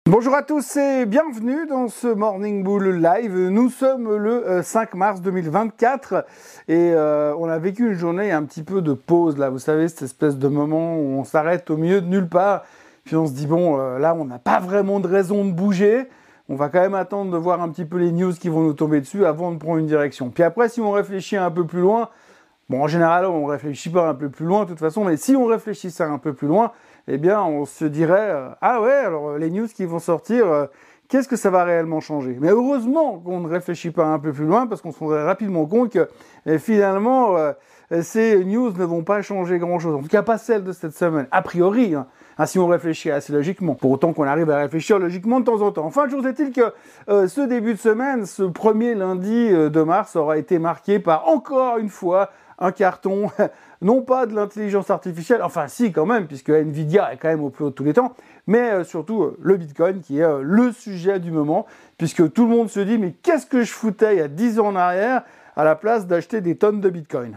Bonjour à tous et bienvenue dans ce Morning Bull Live. Nous sommes le 5 mars 2024 et on a vécu une journée un petit peu de pause là. Vous savez, cette espèce de moment où on s'arrête au milieu de nulle part. Puis on se dit bon, là on n'a pas vraiment de raison de bouger. On va quand même attendre de voir un petit peu les news qui vont nous tomber dessus avant de prendre une direction. Puis après, si on réfléchit un peu plus loin, bon en général on réfléchit pas un peu plus loin de toute façon, mais si on réfléchissait un peu plus loin, eh bien, on se dirait ah ouais, alors les news qui vont sortir, qu'est-ce que ça va réellement changer? Mais heureusement qu'on ne réfléchit pas un peu plus loin, parce qu'on se rendrait rapidement compte que finalement, ces news ne vont pas changer grand-chose. En tout cas, pas celles de cette semaine, a priori, si on réfléchit assez logiquement. Pour autant qu'on arrive à réfléchir logiquement de temps en temps. Enfin, toujours est-il que ce début de semaine, ce premier lundi de mars, aura été marqué par, encore une fois, un carton, non pas de l'intelligence artificielle, enfin si quand même, puisque Nvidia est quand même au plus haut de tous les temps, mais surtout le Bitcoin qui est le sujet du moment, puisque tout le monde se dit mais qu'est-ce que je foutais il y a 10 ans en arrière à la place d'acheter des tonnes de Bitcoin.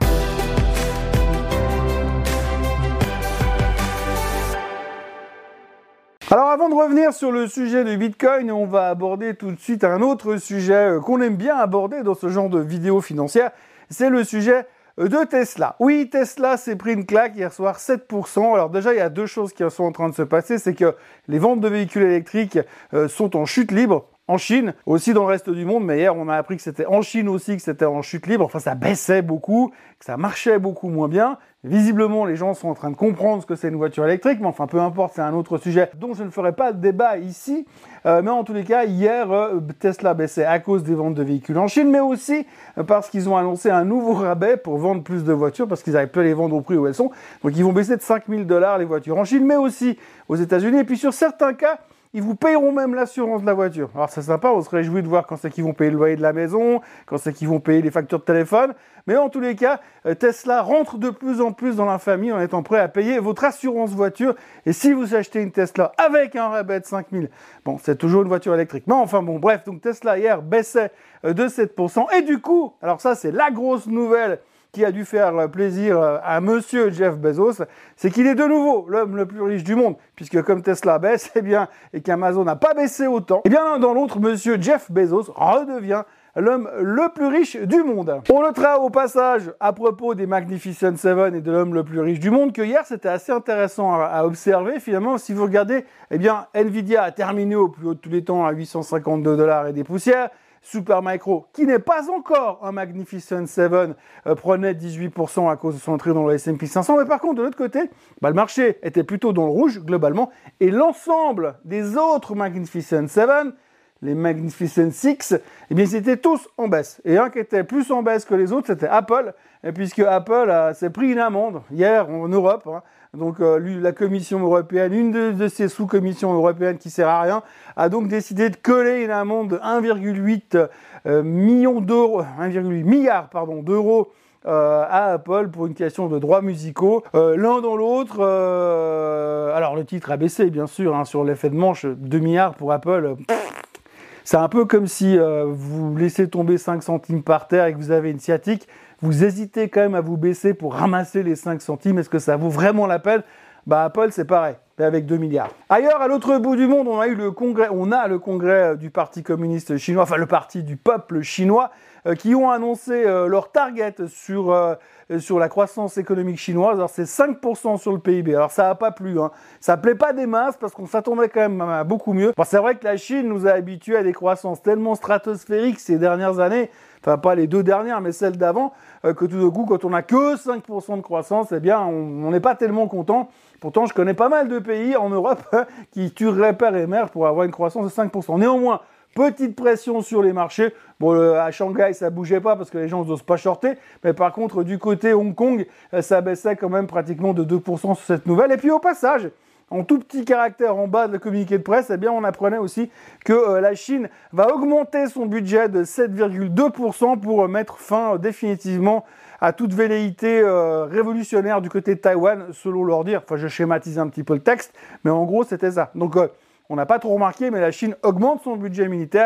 Alors avant de revenir sur le sujet du Bitcoin, on va aborder tout de suite un autre sujet qu'on aime bien aborder dans ce genre de vidéos financières, c'est le sujet de Tesla. Oui, Tesla s'est pris une claque hier soir, 7%. Alors déjà, il y a deux choses qui sont en train de se passer. C'est que les ventes de véhicules électriques sont en chute libre en Chine, aussi dans le reste du monde. Mais hier, on a appris que c'était en Chine aussi, que c'était en chute libre. Enfin, ça baissait beaucoup, que ça marchait beaucoup moins bien. Visiblement, les gens sont en train de comprendre ce que c'est une voiture électrique, mais enfin, peu importe, c'est un autre sujet dont je ne ferai pas de débat ici. Mais en tous les cas, hier, Tesla baissait à cause des ventes de véhicules en Chine, mais aussi parce qu'ils ont annoncé un nouveau rabais pour vendre plus de voitures, parce qu'ils n'arrivent pas à les vendre au prix où elles sont. Donc, ils vont baisser de $5 000 les voitures en Chine, mais aussi aux États-Unis. Et puis, sur certains cas, ils vous payeront même l'assurance de la voiture. Alors c'est sympa, on se réjouit de voir quand c'est qu'ils vont payer le loyer de la maison, quand c'est qu'ils vont payer les factures de téléphone. Mais en tous les cas, Tesla rentre de plus en plus dans la famille en étant prêt à payer votre assurance voiture. Et si vous achetez une Tesla avec un rabais de 5 000, bon, c'est toujours une voiture électrique. Mais enfin bon, bref, donc Tesla hier baissait de 7%. Et du coup, alors ça c'est la grosse nouvelle qui a dû faire plaisir à monsieur Jeff Bezos, c'est qu'il est de nouveau l'homme le plus riche du monde, puisque comme Tesla baisse, et qu'Amazon n'a pas baissé autant, l'un dans l'autre, monsieur Jeff Bezos redevient l'homme le plus riche du monde. On notera au passage, à propos des Magnificent Seven et de l'homme le plus riche du monde, que hier, c'était assez intéressant à observer. Finalement, si vous regardez, Nvidia a terminé au plus haut de tous les temps à $852 et des poussières. Supermicro, qui n'est pas encore un Magnificent Seven, prenait 18% à cause de son entrée dans le S&P 500. Mais par contre, de l'autre côté, le marché était plutôt dans le rouge, globalement. Et l'ensemble des autres Magnificent Seven, les Magnificent Six, ils étaient tous en baisse. Et un qui était plus en baisse que les autres, c'était Apple, puisque Apple s'est pris une amende hier en Europe. Donc la Commission européenne, une de ces sous-commissions européennes qui sert à rien, a donc décidé de coller une amende de 1,8 milliard d'euros à Apple pour une question de droits musicaux. L'un dans l'autre, alors le titre a baissé bien sûr, sur l'effet de manche, 2 milliards pour Apple. C'est un peu comme si vous laissez tomber 5 centimes par terre et que vous avez une sciatique, vous hésitez quand même à vous baisser pour ramasser les 5 centimes. Est-ce que ça vaut vraiment la peine? Apple, c'est pareil, mais avec 2 milliards. Ailleurs, à l'autre bout du monde, on a le congrès du Parti communiste chinois, enfin le parti du peuple chinois, qui ont annoncé leur target sur la croissance économique chinoise. Alors c'est 5% sur le PIB. Alors ça n'a pas plu, Ça plaît pas des masses parce qu'on s'attendait quand même à beaucoup mieux. Bon, c'est vrai que la Chine nous a habitués à des croissances tellement stratosphériques ces dernières années, enfin pas les 2 dernières, mais celles d'avant, que tout d'un coup, quand on n'a que 5% de croissance, on n'est pas tellement content. Pourtant, je connais pas mal de pays en Europe qui tueraient père et mère pour avoir une croissance de 5%. Néanmoins, petite pression sur les marchés. Bon, à Shanghai, ça bougeait pas parce que les gens n'osent pas shorter. Mais par contre, du côté Hong Kong, ça baissait quand même pratiquement de 2% sur cette nouvelle. Et puis au passage, en tout petit caractère en bas de le communiqué de presse, on apprenait aussi que la Chine va augmenter son budget de 7,2% pour mettre fin définitivement à toute velléité révolutionnaire du côté de Taïwan, selon leur dire. Enfin, je schématise un petit peu le texte, mais en gros, c'était ça. Donc, on n'a pas trop remarqué, mais la Chine augmente son budget militaire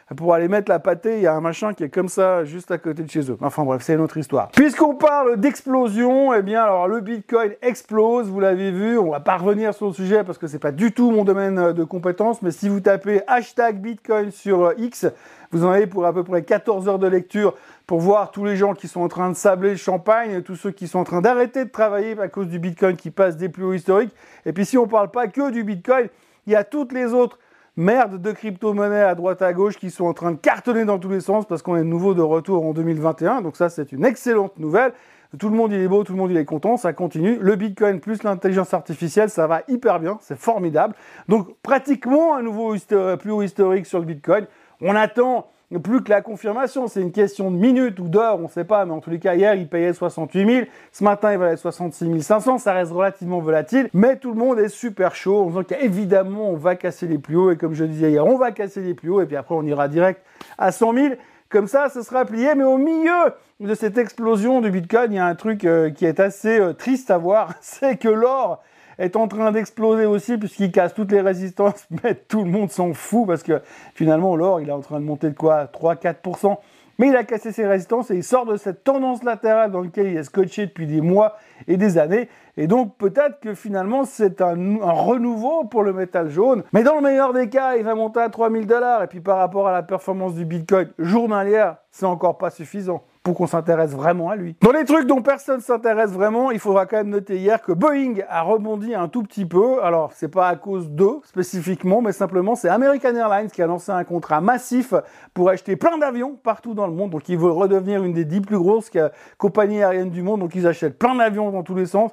pour aller mettre la pâtée, il y a un machin qui est comme ça, juste à côté de chez eux. Enfin bref, c'est une autre histoire. Puisqu'on parle d'explosion, eh bien alors le Bitcoin explose, vous l'avez vu, on va pas revenir sur le sujet parce que c'est pas du tout mon domaine de compétence, mais si vous tapez hashtag Bitcoin sur X, vous en avez pour à peu près 14 heures de lecture pour voir tous les gens qui sont en train de sabler le champagne, tous ceux qui sont en train d'arrêter de travailler à cause du Bitcoin qui passe des plus hauts historiques. Et puis si on parle pas que du Bitcoin, il y a toutes les autres merdes de crypto-monnaies à droite à gauche qui sont en train de cartonner dans tous les sens parce qu'on est de nouveau de retour en 2021. Donc ça, c'est une excellente nouvelle. Tout le monde il est beau, tout le monde il est content, ça continue. Le Bitcoin plus l'intelligence artificielle, ça va hyper bien, c'est formidable. Donc pratiquement un nouveau plus haut historique sur le Bitcoin. On attend plus que la confirmation, c'est une question de minutes ou d'heures, on ne sait pas, mais en tous les cas, hier, il payait 68 000, ce matin, il valait 66 500, ça reste relativement volatile, mais tout le monde est super chaud, en disant qu'évidemment, on va casser les plus hauts, et comme je disais hier, on va casser les plus hauts, et puis après, on ira direct à 100 000, comme ça, ce sera plié, mais au milieu de cette explosion du Bitcoin, il y a un truc qui est assez triste à voir, c'est que l'or est en train d'exploser aussi puisqu'il casse toutes les résistances, mais tout le monde s'en fout parce que finalement l'or il est en train de monter de quoi 3-4%, mais il a cassé ses résistances et il sort de cette tendance latérale dans laquelle il est scotché depuis des mois et des années, et donc peut-être que finalement c'est un renouveau pour le métal jaune, mais dans le meilleur des cas il va monter à 3 000 $, et puis par rapport à la performance du Bitcoin journalière, c'est encore pas suffisant pour qu'on s'intéresse vraiment à lui. Dans les trucs dont personne s'intéresse vraiment, il faudra quand même noter hier que Boeing a rebondi un tout petit peu. Alors, c'est pas à cause d'eux spécifiquement, mais simplement c'est American Airlines qui a lancé un contrat massif pour acheter plein d'avions partout dans le monde. Donc, ils veulent redevenir une des 10 plus grosses compagnies aériennes du monde. Donc, ils achètent plein d'avions dans tous les sens.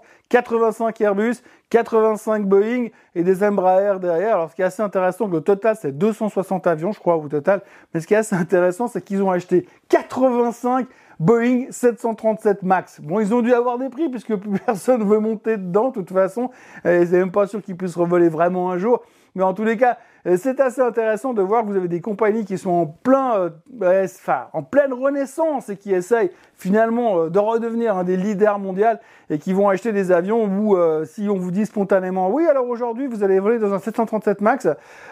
85 Airbus, 85 Boeing et des Embraer derrière. Alors, ce qui est assez intéressant, le total, c'est 260 avions, je crois, au total. Mais ce qui est assez intéressant, c'est qu'ils ont acheté 85 Boeing 737 MAX. Bon, ils ont dû avoir des prix puisque plus personne veut monter dedans, de toute façon. C'est même pas sûr qu'ils puissent revoler vraiment un jour. Mais en tous les cas, c'est assez intéressant de voir que vous avez des compagnies qui sont en pleine renaissance et qui essayent finalement de redevenir un des leaders mondiaux et qui vont acheter des avions où si on vous dit spontanément oui, alors aujourd'hui vous allez voler dans un 737 MAX,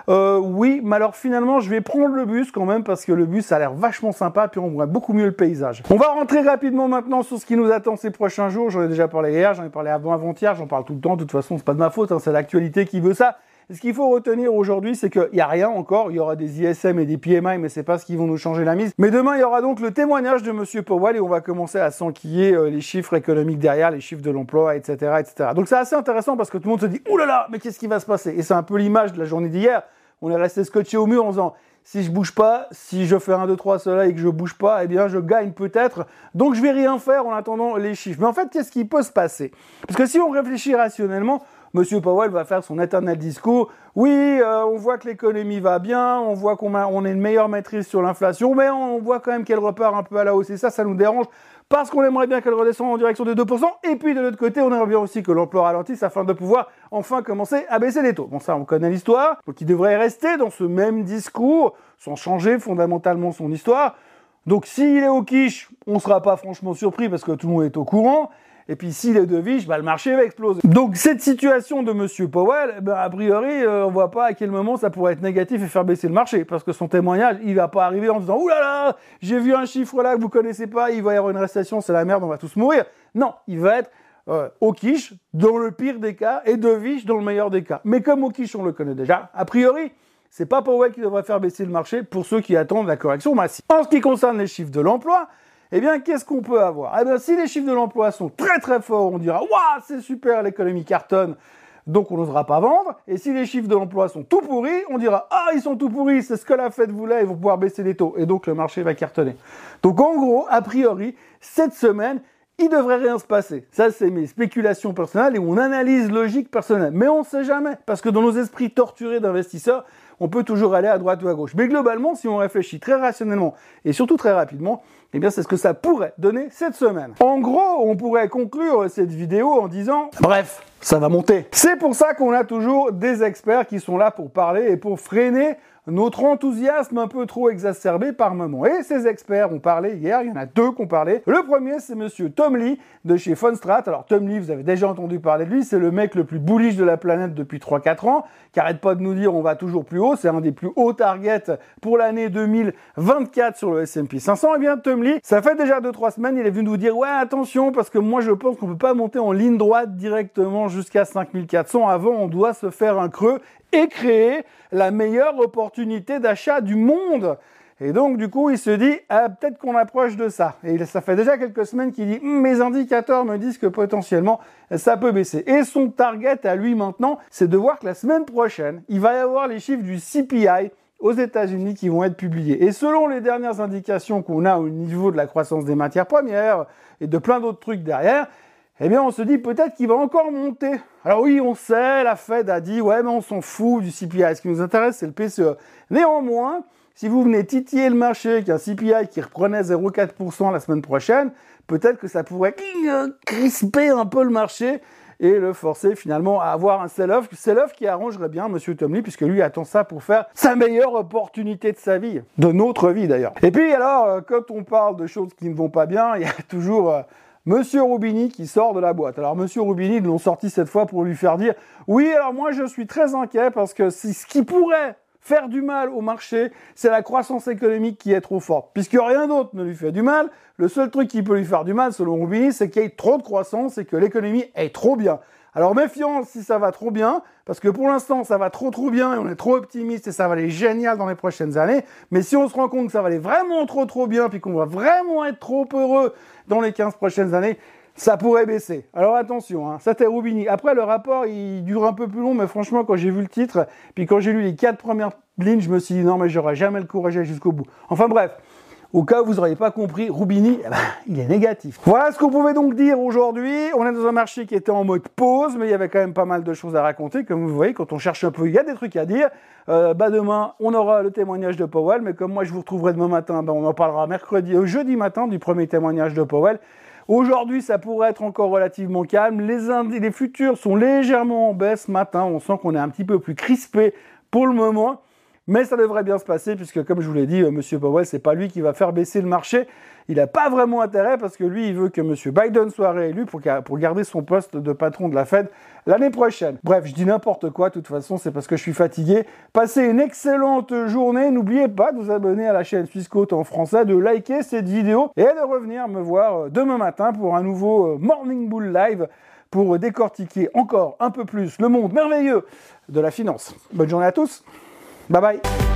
oui, mais alors finalement je vais prendre le bus quand même parce que le bus ça a l'air vachement sympa puis on voit beaucoup mieux le paysage. On va rentrer rapidement maintenant sur ce qui nous attend ces prochains jours. J'en ai déjà parlé hier, j'en ai parlé avant-hier, j'en parle tout le temps, de toute façon c'est pas de ma faute, c'est l'actualité qui veut ça. Ce qu'il faut retenir aujourd'hui, c'est qu'il n'y a rien encore. Il y aura des ISM et des PMI, mais c'est pas ce qui vont nous changer la mise. Mais demain, il y aura donc le témoignage de Monsieur Powell et on va commencer à s'enquiller les chiffres économiques derrière, les chiffres de l'emploi, etc., etc. Donc c'est assez intéressant parce que tout le monde se dit « Ouh là là, mais qu'est-ce qui va se passer ?» Et c'est un peu l'image de la journée d'hier. On est resté scotché au mur en disant « Si je bouge pas, si je fais 1, 2, 3 cela et que je bouge pas, eh bien je gagne peut-être. Donc je vais rien faire en attendant les chiffres. » Mais en fait, qu'est-ce qui peut se passer? Parce que si on réfléchit rationnellement, Monsieur Powell va faire son éternel discours. Oui, on voit que l'économie va bien, on voit qu'on a une meilleure maîtrise sur l'inflation, mais on voit quand même qu'elle repart un peu à la hausse. Et ça nous dérange parce qu'on aimerait bien qu'elle redescende en direction des 2%. Et puis de l'autre côté, on aimerait bien aussi que l'emploi ralentisse afin de pouvoir enfin commencer à baisser les taux. Bon, ça, on connaît l'histoire. Donc il devrait rester dans ce même discours, sans changer fondamentalement son histoire. Donc s'il est au quiche, on ne sera pas franchement surpris parce que tout le monde est au courant. Et puis s'il est de viche, le marché va exploser. Donc cette situation de Monsieur Powell, a priori, on voit pas à quel moment ça pourrait être négatif et faire baisser le marché, parce que son témoignage, il va pas arriver en disant « Ouh là là, j'ai vu un chiffre là que vous connaissez pas, il va y avoir une récession, c'est la merde, on va tous mourir ». Non, il va être au quiche dans le pire des cas et de viche dans le meilleur des cas. Mais comme au quiche, on le connaît déjà, a priori, c'est pas Powell qui devrait faire baisser le marché pour ceux qui attendent la correction massive. En ce qui concerne les chiffres de l'emploi, eh bien, qu'est-ce qu'on peut avoir? Eh bien, si les chiffres de l'emploi sont très très forts, on dira « Waouh, c'est super, l'économie cartonne », donc on n'osera pas vendre. Et si les chiffres de l'emploi sont tout pourris, on dira « Ah, ils sont tout pourris, c'est ce que la Fed voulait, ils vont pouvoir baisser les taux ». Et donc, le marché va cartonner. Donc, en gros, a priori, cette semaine, il devrait rien se passer. Ça, c'est mes spéculations personnelles et mon analyse logique personnelle. Mais on ne sait jamais, parce que dans nos esprits torturés d'investisseurs, on peut toujours aller à droite ou à gauche. Mais globalement, si on réfléchit très rationnellement et surtout très rapidement, Eh bien, c'est ce que ça pourrait donner cette semaine. En gros, on pourrait conclure cette vidéo en disant « Bref, ça va monter ». C'est pour ça qu'on a toujours des experts qui sont là pour parler et pour freiner notre enthousiasme un peu trop exacerbé par moment. Et ces experts ont parlé hier, il y en a deux qui ont parlé. Le premier, c'est monsieur Tom Lee de chez Funstrat. Alors Tom Lee, vous avez déjà entendu parler de lui, c'est le mec le plus bullish de la planète depuis 3-4 ans, qui arrête pas de nous dire on va toujours plus haut, c'est un des plus hauts targets pour l'année 2024 sur le S&P 500. Et bien Tom Lee, ça fait déjà 2-3 semaines, il est venu nous dire ouais attention, parce que moi je pense qu'on peut pas monter en ligne droite directement jusqu'à 5400, avant on doit se faire un creux et créer la meilleure opportunité d'achat du monde. Et donc, du coup, il se dit, peut-être qu'on approche de ça. Et ça fait déjà quelques semaines qu'il dit, mes indicateurs me disent que potentiellement, ça peut baisser. Et son target à lui maintenant, c'est de voir que la semaine prochaine, il va y avoir les chiffres du CPI aux États-Unis qui vont être publiés. Et selon les dernières indications qu'on a au niveau de la croissance des matières premières et de plein d'autres trucs derrière, eh bien, on se dit peut-être qu'il va encore monter. Alors oui, on sait, la Fed a dit, ouais, mais on s'en fout du CPI. Ce qui nous intéresse, c'est le PCE. Néanmoins, si vous venez titiller le marché, qu'un CPI qui reprenait 0,4% la semaine prochaine, peut-être que ça pourrait crisper un peu le marché et le forcer finalement à avoir un sell-off qui arrangerait bien Monsieur Tom Lee, puisque lui attend ça pour faire sa meilleure opportunité de sa vie, de notre vie d'ailleurs. Et puis alors, quand on parle de choses qui ne vont pas bien, il y a toujours Monsieur Roubini qui sort de la boîte. Alors Monsieur Roubini, ils l'ont sorti cette fois pour lui faire dire « Oui, alors moi je suis très inquiet parce que ce qui pourrait faire du mal au marché, c'est la croissance économique qui est trop forte. Puisque rien d'autre ne lui fait du mal, le seul truc qui peut lui faire du mal, selon Roubini, c'est qu'il y ait trop de croissance et que l'économie est trop bien. Alors méfiance si ça va trop bien, parce que pour l'instant ça va trop bien et on est trop optimiste et ça va aller génial dans les prochaines années. Mais si on se rend compte que ça va aller vraiment trop bien, puis qu'on va vraiment être trop heureux dans les 15 prochaines années, ça pourrait baisser. Alors attention, hein, ça c'était Roubini. Après le rapport il dure un peu plus long, mais franchement quand j'ai vu le titre, puis quand j'ai lu les 4 premières lignes, je me suis dit non mais j'aurais jamais le courage d'aller jusqu'au bout. Enfin bref. Au cas où vous n'auriez pas compris, Roubini, il est négatif. Voilà ce qu'on pouvait donc dire aujourd'hui. On est dans un marché qui était en mode pause, mais il y avait quand même pas mal de choses à raconter. Comme vous voyez, quand on cherche un peu, il y a des trucs à dire. Demain, on aura le témoignage de Powell, mais comme moi je vous retrouverai demain matin, on en parlera jeudi matin du premier témoignage de Powell. Aujourd'hui, ça pourrait être encore relativement calme. Les futurs sont légèrement en baisse ce matin. On sent qu'on est un petit peu plus crispé pour le moment. Mais ça devrait bien se passer puisque, comme je vous l'ai dit, M. Powell, c'est pas lui qui va faire baisser le marché. Il n'a pas vraiment intérêt parce que lui, il veut que M. Biden soit réélu pour garder son poste de patron de la Fed l'année prochaine. Bref, je dis n'importe quoi. De toute façon, c'est parce que je suis fatigué. Passez une excellente journée. N'oubliez pas de vous abonner à la chaîne Swissquote en français, de liker cette vidéo et de revenir me voir demain matin pour un nouveau Morning Bull Live pour décortiquer encore un peu plus le monde merveilleux de la finance. Bonne journée à tous. Bye bye.